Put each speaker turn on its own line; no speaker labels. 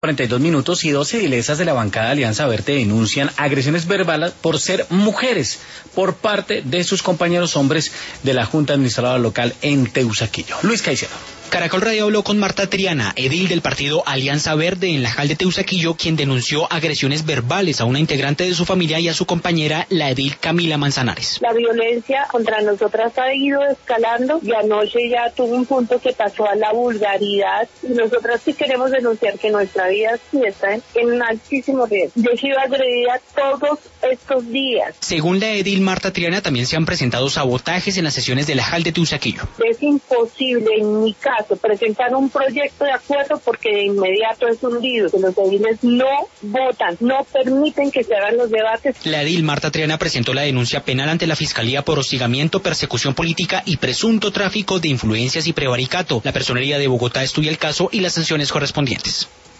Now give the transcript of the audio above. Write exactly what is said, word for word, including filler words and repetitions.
cuarenta y dos minutos y doce edilesas de la bancada Alianza Verde denuncian agresiones verbales por ser mujeres por parte de sus compañeros hombres de la Junta Administradora Local en Teusaquillo. Luis Caicedo.
Caracol Radio habló con Marta Triana, edil del partido Alianza Verde en la Jal de Teusaquillo, quien denunció agresiones verbales a una integrante de su familia y a su compañera, la edil Camila Manzanares.
La violencia contra nosotras ha ido escalando y anoche ya tuvo un punto que pasó a la vulgaridad y nosotras sí queremos denunciar que nuestra vida sí está en, en un altísimo riesgo. Yo he sido agredida todos estos días.
Según la edil Marta Triana, también se han presentado sabotajes en las sesiones de la Jal de Teusaquillo.
Es imposible en mi caso presentar un proyecto de acuerdo porque de inmediato es hundido, que los ediles no votan, no permiten que se hagan los debates.
La edil Marta Triana presentó la denuncia penal ante la Fiscalía por hostigamiento, persecución política y presunto tráfico de influencias y prevaricato. La Personería de Bogotá estudia el caso y las sanciones correspondientes.